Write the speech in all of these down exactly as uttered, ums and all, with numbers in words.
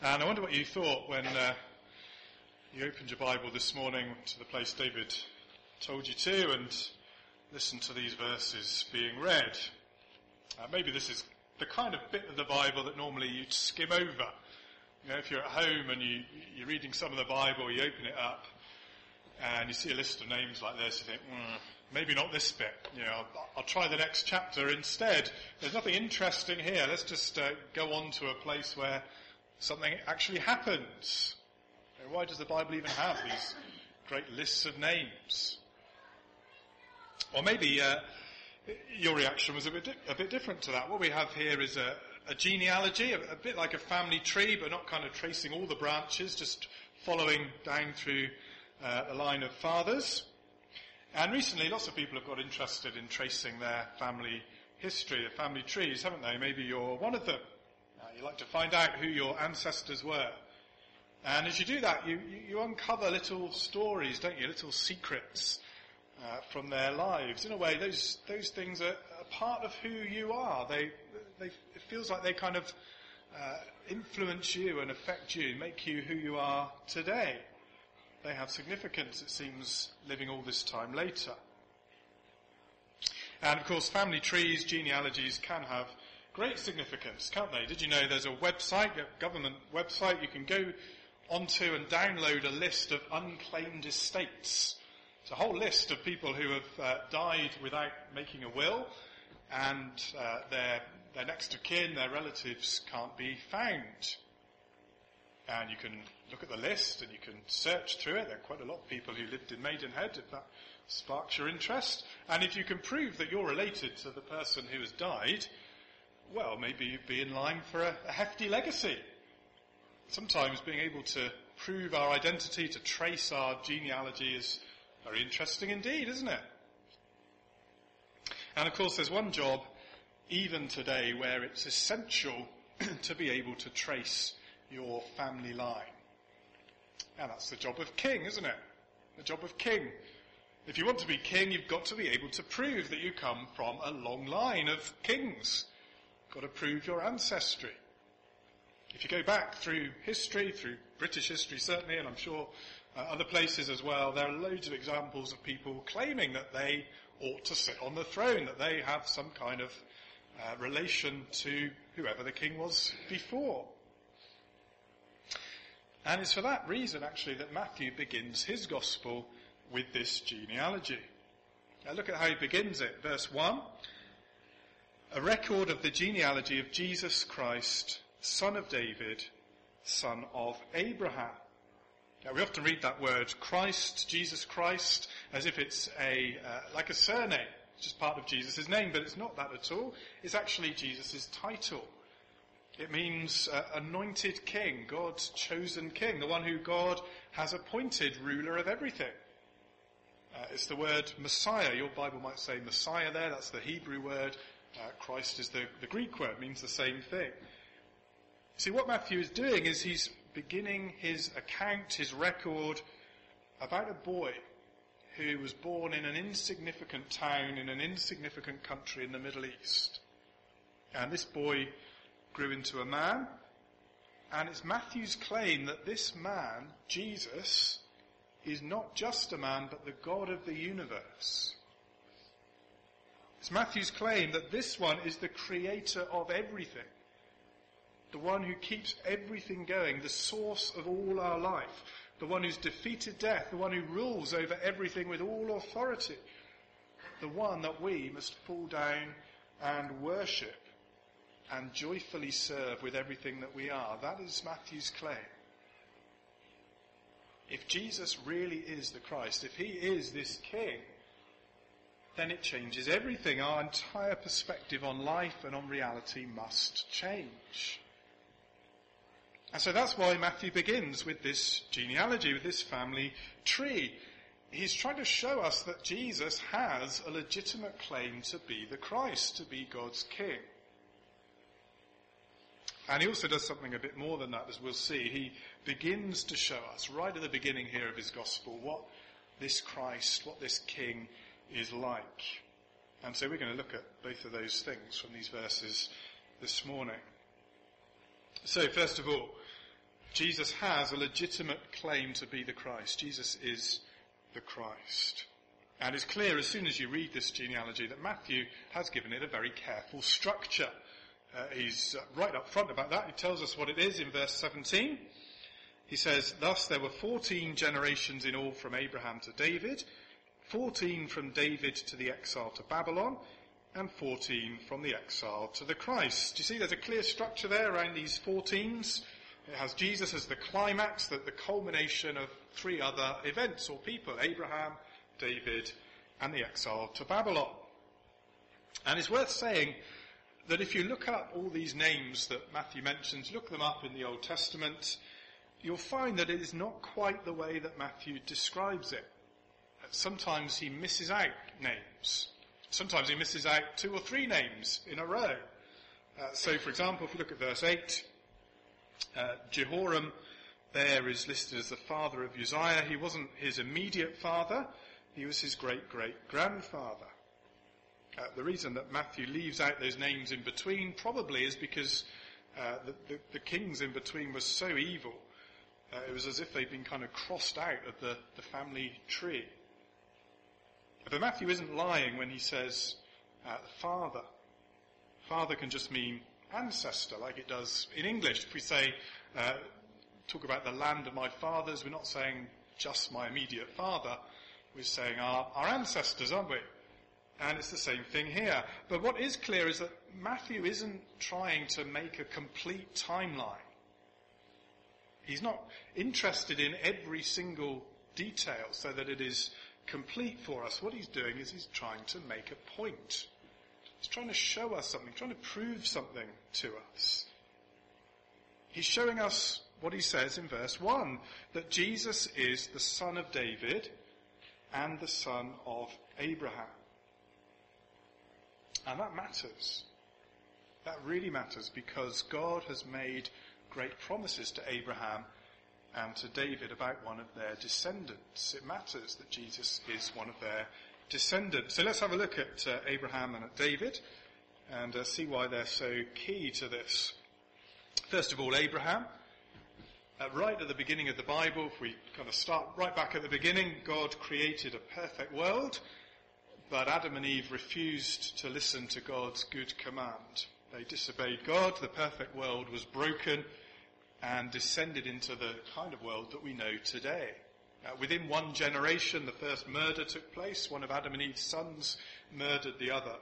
And I wonder what you thought when uh, you opened your Bible this morning to the place David told you to and listened to these verses being read. Uh, maybe this is the kind of bit of the Bible that normally you'd skim over. You know, if you're at home and you, you're reading some of the Bible, you open it up and you see a list of names like this, you think, mm, maybe not this bit. You know, I'll, I'll try the next chapter instead. There's nothing interesting here. Let's just uh, go on to a place where something actually happens. You know, why does the Bible even have these great lists of names? Or maybe uh, your reaction was a bit di- a bit different to that. What we have here is a, a genealogy, a, a bit like a family tree, but not kind of tracing all the branches, just following down through uh, a line of fathers. And recently, lots of people have got interested in tracing their family history, their family trees, haven't they? Maybe you're one of them. Uh, you like to find out who your ancestors were. And as you do that, you, you, you uncover little stories, don't you? Little secrets uh, from their lives. In a way, those those things are a part of who you are. They, they it feels like they kind of uh, influence you and affect you, make you who you are today. They have significance, it seems, living all this time later. And of course, family trees, genealogies can have great significance, can't they? Did you know there's a website, a government website, you can go onto and download a list of unclaimed estates. It's a whole list of people who have uh, died without making a will, and uh, their, their next of kin, their relatives, can't be found. And you can look at the list and you can search through it. There are quite a lot of people who lived in Maidenhead, if that sparks your interest. And if you can prove that you're related to the person who has died, well, maybe you'd be in line for a, a hefty legacy. Sometimes being able to prove our identity, to trace our genealogy is very interesting indeed, isn't it? And of course there's one job, even today, where it's essential to be able to trace your family line. And that's the job of king, isn't it? The job of king. If you want to be king, you've got to be able to prove that you come from a long line of kings. You've got to prove your ancestry. If you go back through history, through British history certainly, and I'm sure uh, other places as well, there are loads of examples of people claiming that they ought to sit on the throne, that they have some kind of uh, relation to whoever the king was before. And it's for that reason, actually, that Matthew begins his gospel with this genealogy. Now look at how he begins it. Verse one, a record of the genealogy of Jesus Christ, son of David, son of Abraham. Now we often read that word Christ, Jesus Christ, as if it's a uh, like a surname. It's just part of Jesus' name, but it's not that at all. It's actually Jesus' title. It means uh, anointed king, God's chosen king, the one who God has appointed ruler of everything. Uh, it's the word Messiah. Your Bible might say Messiah there. That's the Hebrew word. Uh, Christ is the, the Greek word, means the same thing. See, what Matthew is doing is he's beginning his account, his record about a boy who was born in an insignificant town in an insignificant country in the Middle East. And this boy grew into a man, and it's Matthew's claim that this man, Jesus, is not just a man, but the God of the universe. It's Matthew's claim that this one is the creator of everything, the one who keeps everything going, the source of all our life, the one who's defeated death, the one who rules over everything with all authority, the one that we must fall down and worship and joyfully serve with everything that we are. That is Matthew's claim. If Jesus really is the Christ, if he is this king, then it changes everything. Our entire perspective on life and on reality must change. And so that's why Matthew begins with this genealogy, with this family tree. He's trying to show us that Jesus has a legitimate claim to be the Christ, to be God's king. And he also does something a bit more than that, as we'll see. He begins to show us, right at the beginning here of his gospel, what this Christ, what this king is like. And so we're going to look at both of those things from these verses this morning. So first of all, Jesus has a legitimate claim to be the Christ. Jesus is the Christ. And it's clear as soon as you read this genealogy that Matthew has given it a very careful structure. Uh, he's uh, right up front about that. He tells us what it is in verse seventeen. He says, thus there were fourteen generations in all from Abraham to David, fourteen from David to the exile to Babylon, and fourteen from the exile to the Christ. Do you see there's a clear structure there around these fourteens? It has Jesus as the climax, the, the culmination of three other events or people, Abraham, David, and the exile to Babylon. And it's worth saying that if you look up all these names that Matthew mentions, look them up in the Old Testament, you'll find that it is not quite the way that Matthew describes it. Sometimes he misses out names. Sometimes he misses out two or three names in a row. Uh, so, for example, if you look at verse eight, uh, Jehoram there is listed as the father of Uzziah. He wasn't his immediate father. He was his great-great-grandfather. Uh, the reason that Matthew leaves out those names in between probably is because uh, the, the, the kings in between were so evil. Uh, it was as if they'd been kind of crossed out of the, the family tree. But Matthew isn't lying when he says uh, father. Father can just mean ancestor, like it does in English. If we say, uh, talk about the land of my fathers, we're not saying just my immediate father. We're saying our, our ancestors, aren't we? And it's the same thing here. But what is clear is that Matthew isn't trying to make a complete timeline. He's not interested in every single detail so that it is complete for us. What he's doing is he's trying to make a point. He's trying to show us something, trying to prove something to us. He's showing us what he says in verse one, that Jesus is the son of David and the son of Abraham. And that matters. That really matters because God has made great promises to Abraham and to David about one of their descendants. It matters that Jesus is one of their descendants. So let's have a look at uh, Abraham and at David and uh, see why they're so key to this. First of all, Abraham. Uh, right at the beginning of the Bible, if we kind of start right back at the beginning, God created a perfect world, but Adam and Eve refused to listen to God's good command. They disobeyed God, the perfect world was broken and descended into the kind of world that we know today. Uh, within one generation, the first murder took place. One of Adam and Eve's sons murdered the other.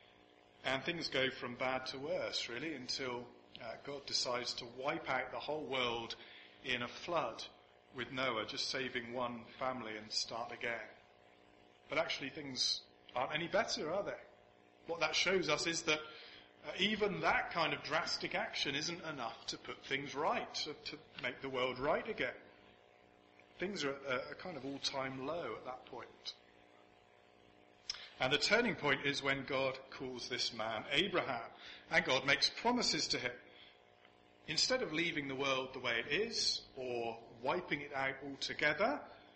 And things go from bad to worse, really, until uh, God decides to wipe out the whole world in a flood with Noah, just saving one family and start again. But actually things aren't any better, are they? What that shows us is that uh, even that kind of drastic action isn't enough to put things right, to, to make the world right again. Things are at a, a kind of all-time low at that point. And the turning point is when God calls this man Abraham, and God makes promises to him. Instead of leaving the world the way it is, or wiping it out altogether,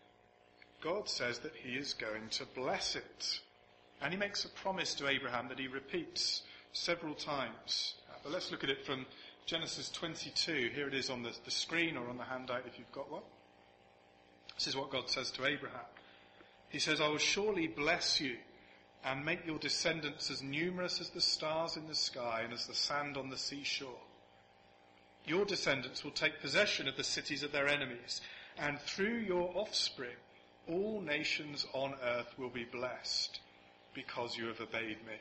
God says that he is going to bless it. And he makes a promise to Abraham that he repeats several times. Uh, but let's look at it from Genesis twenty-two. Here it is on the, the screen or on the handout if you've got one. This is what God says to Abraham. He says, I will surely bless you and make your descendants as numerous as the stars in the sky and as the sand on the seashore. Your descendants will take possession of the cities of their enemies, and through your offspring, all nations on earth will be blessed because you have obeyed me.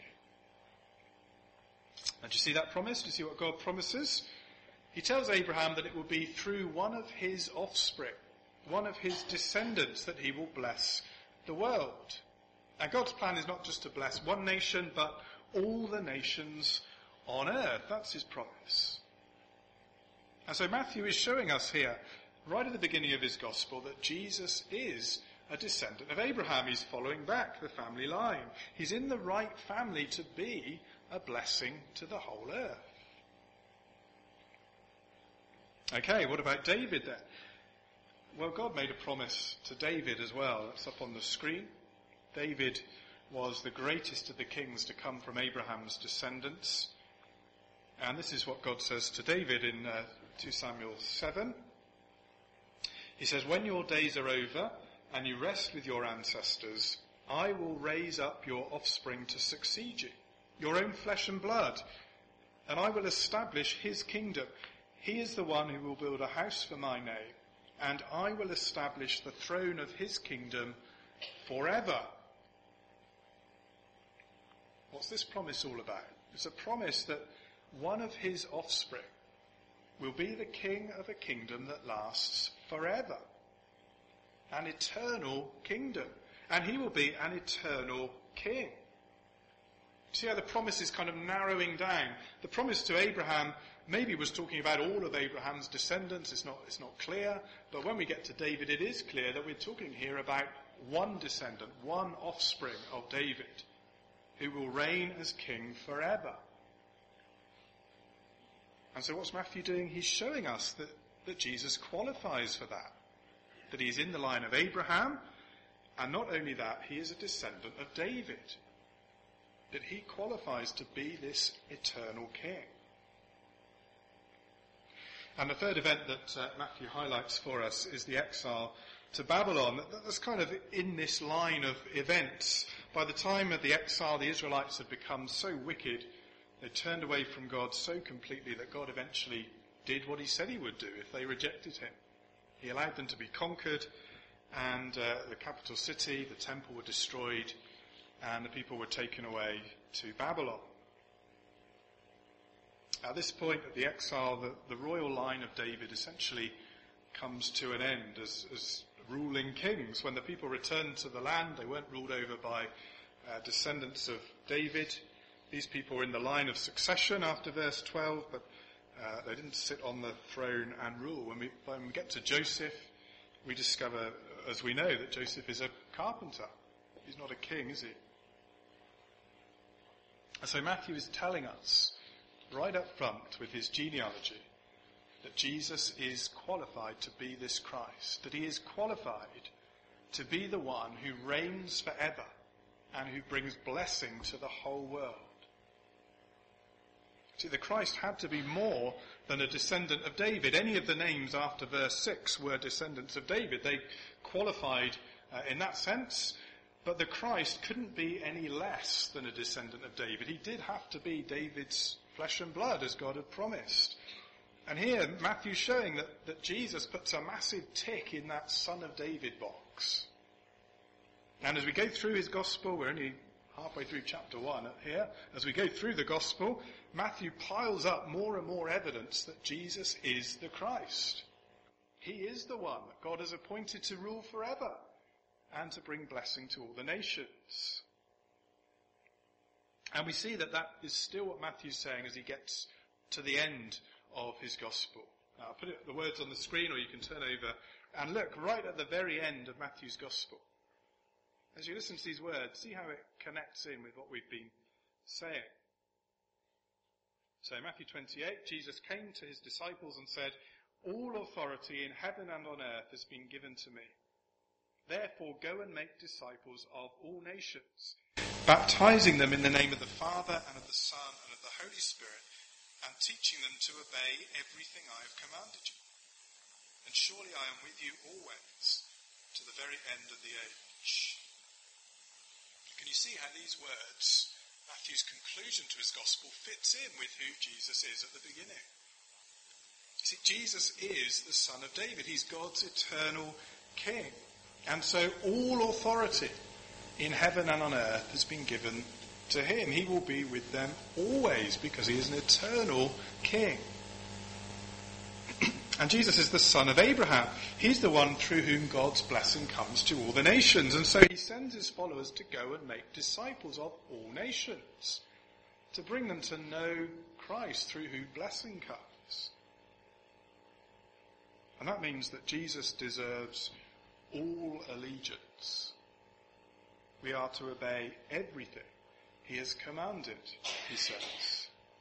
And do you see that promise? Do you see what God promises? He tells Abraham that it will be through one of his offspring, one of his descendants, that he will bless the world. And God's plan is not just to bless one nation, but all the nations on earth. That's his promise. And so Matthew is showing us here, right at the beginning of his gospel, that Jesus is a descendant of Abraham. He's following back the family line. He's in the right family to be a blessing to the whole earth. Okay, what about David then? Well, God made a promise to David as well. That's up on the screen. David was the greatest of the kings to come from Abraham's descendants. And this is what God says to David in uh, two Samuel seven. He says, when your days are over and you rest with your ancestors, I will raise up your offspring to succeed you, your own flesh and blood, and I will establish his kingdom. He is the one who will build a house for my name, and I will establish the throne of his kingdom forever. What's this promise all about? It's a promise that one of his offspring will be the king of a kingdom that lasts forever. An eternal kingdom. And he will be an eternal king. See how the promise is kind of narrowing down. The promise to Abraham maybe was talking about all of Abraham's descendants. It's not, it's not clear. But when we get to David, it is clear that we're talking here about one descendant, one offspring of David, who will reign as king forever. And so what's Matthew doing? He's showing us that, that Jesus qualifies for that. That he's in the line of Abraham, and not only that, he is a descendant of David. That he qualifies to be this eternal king. And the third event that uh, Matthew highlights for us is the exile to Babylon. That's kind of in this line of events. By the time of the exile, the Israelites had become so wicked, they turned away from God so completely that God eventually did what he said he would do if they rejected him. He allowed them to be conquered, and uh, the capital city, the temple, were destroyed, and the people were taken away to Babylon. At this point of the exile, the, the royal line of David essentially comes to an end as, as ruling kings. When the people returned to the land, they weren't ruled over by uh, descendants of David. These people were in the line of succession after verse twelve, but uh, they didn't sit on the throne and rule. When we, when we get to Joseph, we discover, as we know, that Joseph is a carpenter. He's not a king, is he? And so Matthew is telling us, right up front with his genealogy, that Jesus is qualified to be this Christ, that he is qualified to be the one who reigns forever and who brings blessing to the whole world. See, the Christ had to be more than a descendant of David. Any of the names after verse six were descendants of David. They qualified uh, in that sense, but the Christ couldn't be any less than a descendant of David. He did have to be David's flesh and blood, as God had promised. And here, Matthew's showing that, that Jesus puts a massive tick in that Son of David box. And as we go through his gospel, we're only halfway through chapter one here, as we go through the gospel, Matthew piles up more and more evidence that Jesus is the Christ. He is the one that God has appointed to rule forever and to bring blessing to all the nations. And we see that that is still what Matthew's saying as he gets to the end of his gospel. Now, I'll put it, the words on the screen, or you can turn over and look right at the very end of Matthew's gospel. As you listen to these words, see how it connects in with what we've been saying. So Matthew twenty-eight, Jesus came to his disciples and said, "All authority in heaven and on earth has been given to me. Therefore go and make disciples of all nations, baptizing them in the name of the Father and of the Son and of the Holy Spirit, and teaching them to obey everything I have commanded you. And surely I am with you always, to the very end of the age." Can you see how these words, Matthew's conclusion to his gospel, fits in with who Jesus is at the beginning? You see, Jesus is the Son of David. He's God's eternal King. And so all authority in heaven and on earth has been given to him. He will be with them always because he is an eternal King. And Jesus is the son of Abraham. He's the one through whom God's blessing comes to all the nations. And so he sends his followers to go and make disciples of all nations, to bring them to know Christ through whom blessing comes. And that means that Jesus deserves all allegiance. We are to obey everything he has commanded, he says.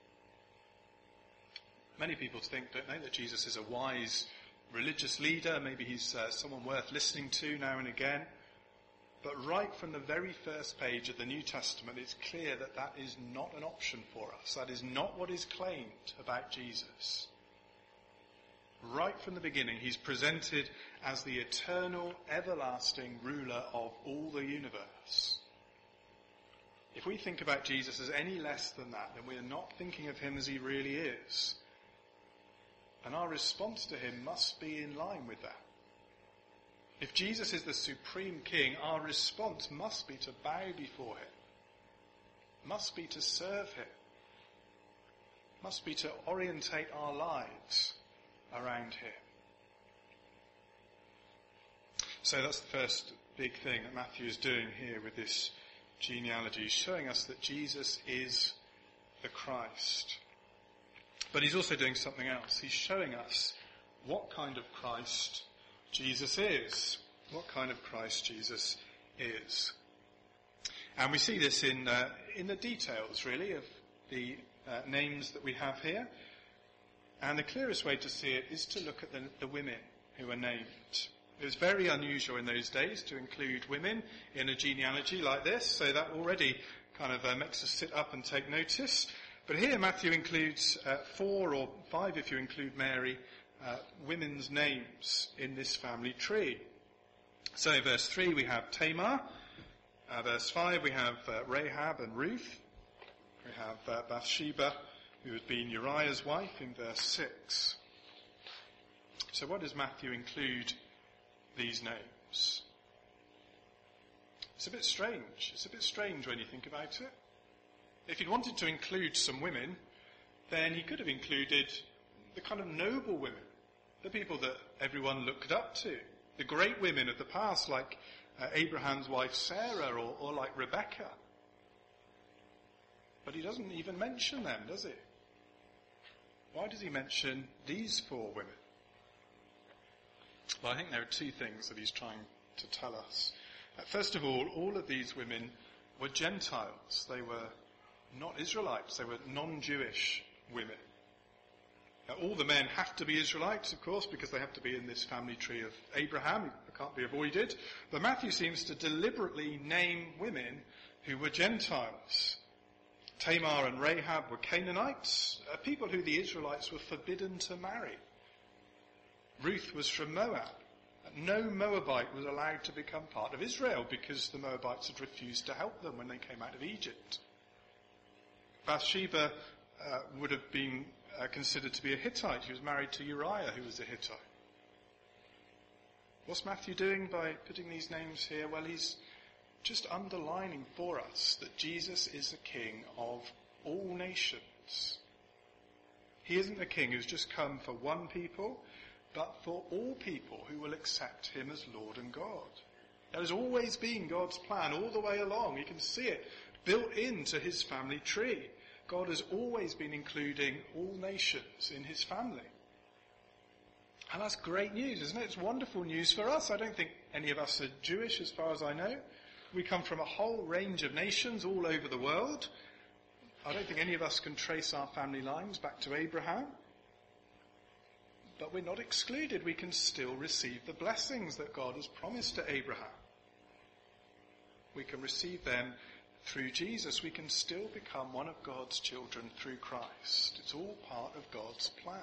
Many people think, don't they, that Jesus is a wise religious leader. Maybe he's uh, someone worth listening to now and again. But right from the very first page of the New Testament, it's clear that that is not an option for us. That is not what is claimed about Jesus. right from the beginning, he's presented as the eternal, everlasting ruler of all the universe. If we think about Jesus as any less than that, then we are not thinking of him as he really is. And our response to him must be in line with that. If Jesus is the supreme king, our response must be to bow before him, must be to serve him, must be to orientate our lives around him. So that's the first big thing that Matthew is doing here with this genealogy, showing us that Jesus is the Christ. But he's also doing something else. He's showing us what kind of Christ Jesus is. What kind of Christ Jesus is. And we see this in uh, in the details, really, of the uh, names that we have here. And the clearest way to see it is to look at the, the women who are named. It was very unusual in those days to include women in a genealogy like this, so that already kind of uh, makes us sit up and take notice. But here Matthew includes uh, four or five, if you include Mary, uh, women's names in this family tree. So verse three we have Tamar, uh, verse five we have uh, Rahab and Ruth, we have uh, Bathsheba, who had been Uriah's wife, in verse six. So what does Matthew include these names? It's a bit strange. It's a bit strange when you think about it. If he'd wanted to include some women, then he could have included the kind of noble women, the people that everyone looked up to, the great women of the past, like uh, Abraham's wife Sarah, or, or like Rebecca. But he doesn't even mention them, does he? Why does he mention these four women? Well, I think there are two things that he's trying to tell us. Uh, first of all, all of these women were Gentiles. They were not Israelites. They were non-Jewish women. Now, all the men have to be Israelites, of course, because they have to be in this family tree of Abraham. It can't be avoided. But Matthew seems to deliberately name women who were Gentiles. Tamar and Rahab were Canaanites, uh, people who the Israelites were forbidden to marry. Ruth was from Moab. No Moabite was allowed to become part of Israel because the Moabites had refused to help them when they came out of Egypt. Bathsheba uh, would have been uh, considered to be a Hittite. She was married to Uriah, who was a Hittite. What's Matthew doing by putting these names here? Well, he's just underlining for us that Jesus is the king of all nations. He isn't a king who's just come for one people, but for all people who will accept him as Lord and God. That has always been God's plan all the way along. You can see it built into his family tree. God has always been including all nations in his family. And that's great news, isn't it? It's wonderful news for us. I don't think any of us are Jewish, as far as I know. We come from a whole range of nations all over the world. I don't think any of us can trace our family lines back to Abraham. But we're not excluded. We can still receive the blessings that God has promised to Abraham. We can receive them through Jesus. We can still become one of God's children through Christ. It's all part of God's plan.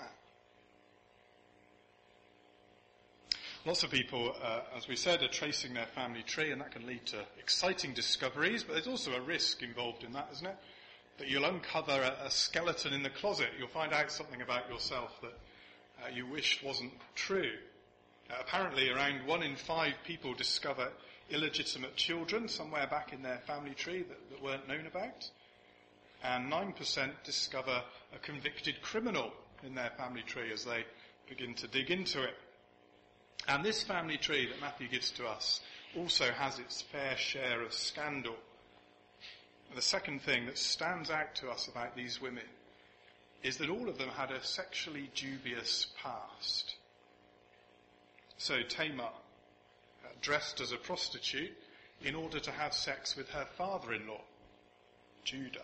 Lots of people, uh, as we said, are tracing their family tree, and that can lead to exciting discoveries, but there's also a risk involved in that, isn't it? That you'll uncover a, a skeleton in the closet. You'll find out something about yourself that Uh, you wished wasn't true. Uh, apparently around one in five people discover illegitimate children somewhere back in their family tree that, that weren't known about. And nine percent discover a convicted criminal in their family tree as they begin to dig into it. And this family tree that Matthew gives to us also has its fair share of scandal. And the second thing that stands out to us about these women is that all of them had a sexually dubious past. So Tamar, uh, dressed as a prostitute in order to have sex with her father-in-law, Judah.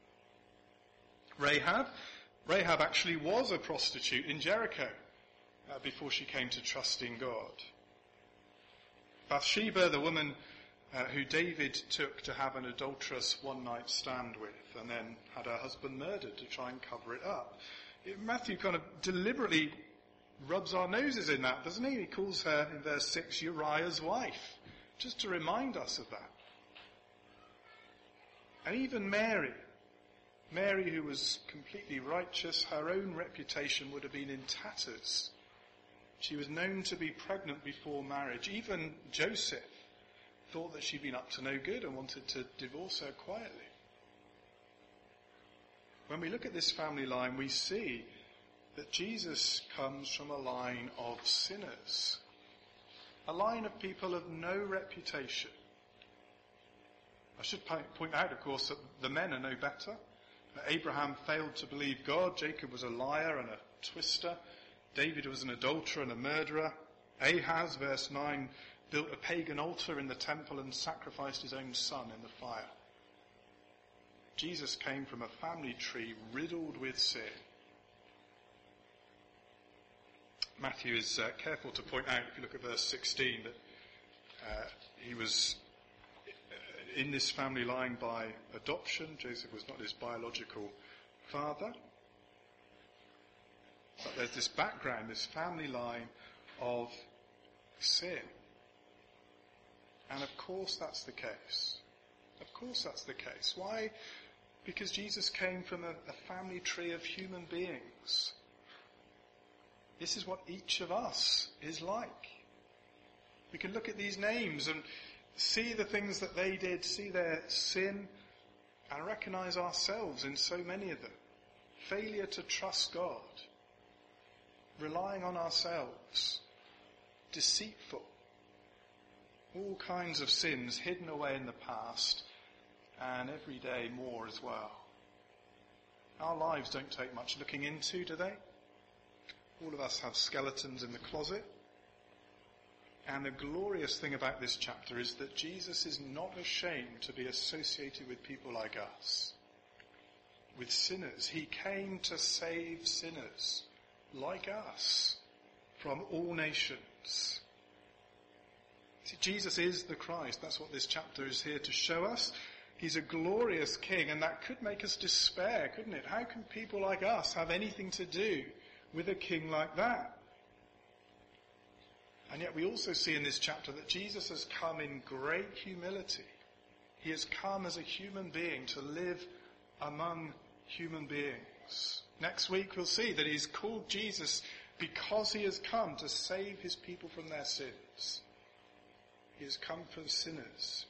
Rahab, Rahab actually was a prostitute in Jericho uh, before she came to trust in God. Bathsheba, the woman Uh, who David took to have an adulterous one-night stand with and then had her husband murdered to try and cover it up. It, Matthew kind of deliberately rubs our noses in that, doesn't he? He calls her, in verse six, Uriah's wife, just to remind us of that. And even Mary, Mary who was completely righteous, her own reputation would have been in tatters. She was known to be pregnant before marriage. Even Joseph thought that she'd been up to no good and wanted to divorce her quietly. When we look at this family line, we see that Jesus comes from a line of sinners, a line of people of no reputation. I should point out, of course, that the men are no better. Abraham failed to believe God. Jacob was a liar and a twister. David was an adulterer and a murderer. Ahaz, verse nine, built a pagan altar in the temple and sacrificed his own son in the fire. Jesus came from a family tree riddled with sin. Matthew is uh, careful to point out, if you look at verse sixteen, that uh, he was in this family line by adoption. Joseph was not his biological father. But there's this background, this family line of sin. And of course that's the case. Of course that's the case. Why? Because Jesus came from a, a family tree of human beings. This is what each of us is like. We can look at these names and see the things that they did, see their sin, and recognize ourselves in so many of them. Failure to trust God, relying on ourselves, deceitful, all kinds of sins hidden away in the past, and every day more as well. Our lives don't take much looking into, do they? All of us have skeletons in the closet. And the glorious thing about this chapter is that Jesus is not ashamed to be associated with people like us, with sinners. He came to save sinners like us from all nations. See, Jesus is the Christ. That's what this chapter is here to show us. He's a glorious king, and that could make us despair, couldn't it? How can people like us have anything to do with a king like that? And yet we also see in this chapter that Jesus has come in great humility. He has come as a human being to live among human beings. Next week we'll see that he's called Jesus because he has come to save his people from their sins. He has come for sinners.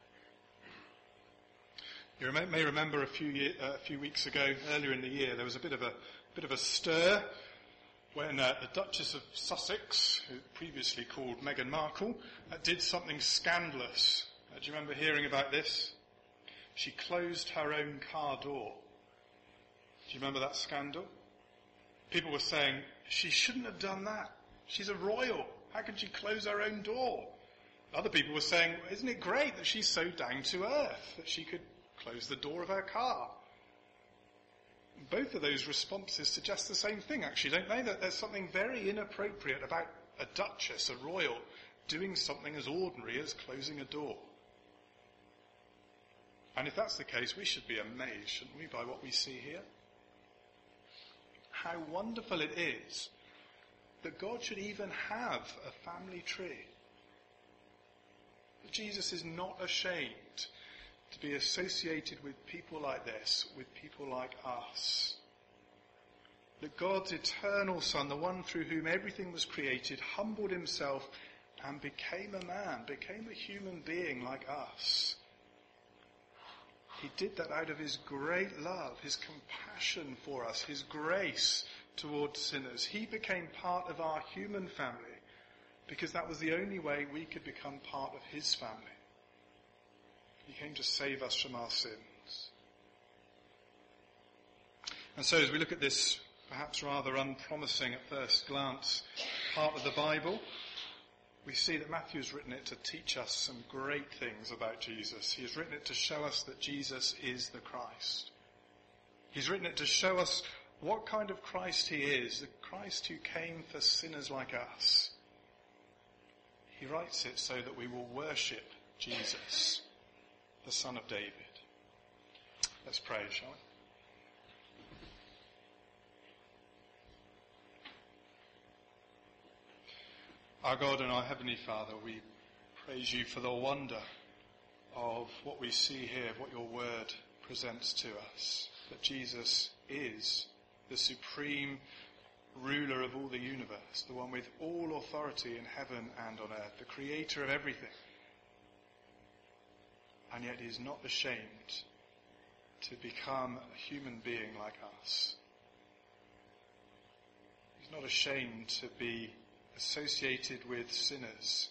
You may remember a few year, uh, a few weeks ago, earlier in the year, there was a bit of a bit of a stir when uh, the Duchess of Sussex, who previously called Meghan Markle, uh, did something scandalous. Uh, do you remember hearing about this? She closed her own car door. Do you remember that scandal? People were saying, she shouldn't have done that. She's a royal. How can she close her own door? Other people were saying, isn't it great that she's so down to earth, that she could close the door of her car? Both of those responses suggest the same thing, actually, don't they? That there's something very inappropriate about a duchess, a royal, doing something as ordinary as closing a door. And if that's the case, we should be amazed, shouldn't we, by what we see here? How wonderful it is that God should even have a family tree. That Jesus is not ashamed to be associated with people like this, with people like us. That God's eternal Son, the one through whom everything was created, humbled himself and became a man, became a human being like us. He did that out of his great love, his compassion for us, his grace towards sinners. He became part of our human family because that was the only way we could become part of his family. He came to save us from our sins. And so as we look at this perhaps rather unpromising at first glance part of the Bible, we see that Matthew has written it to teach us some great things about Jesus. He has written it to show us that Jesus is the Christ. He's written it to show us what kind of Christ he is, the Christ who came for sinners like us. He writes it so that we will worship Jesus, the Son of David. Let's pray, shall we? Our God and our Heavenly Father, we praise you for the wonder of what we see here, of what your word presents to us, that Jesus is the supreme ruler of all the universe, the one with all authority in heaven and on earth, the creator of everything. And yet he is not ashamed to become a human being like us. He's not ashamed to be associated with sinners.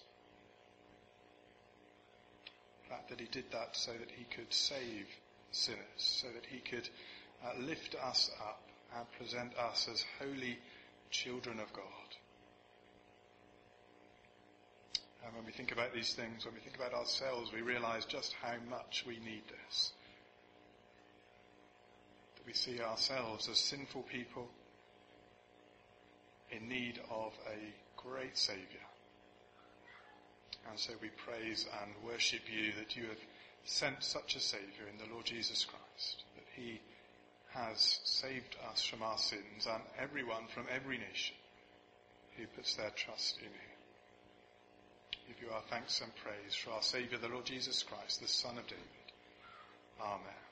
The fact that he did that so that he could save sinners, so that he could uh, lift us up and present us as holy children of God. And when we think about these things, when we think about ourselves, we realize just how much we need this. That we see ourselves as sinful people in need of a great Saviour. And so we praise and worship you that you have sent such a Saviour in the Lord Jesus Christ, that he has saved us from our sins and everyone from every nation who puts their trust in him. Give you our thanks and praise for our Saviour, the Lord Jesus Christ, the Son of David. Amen.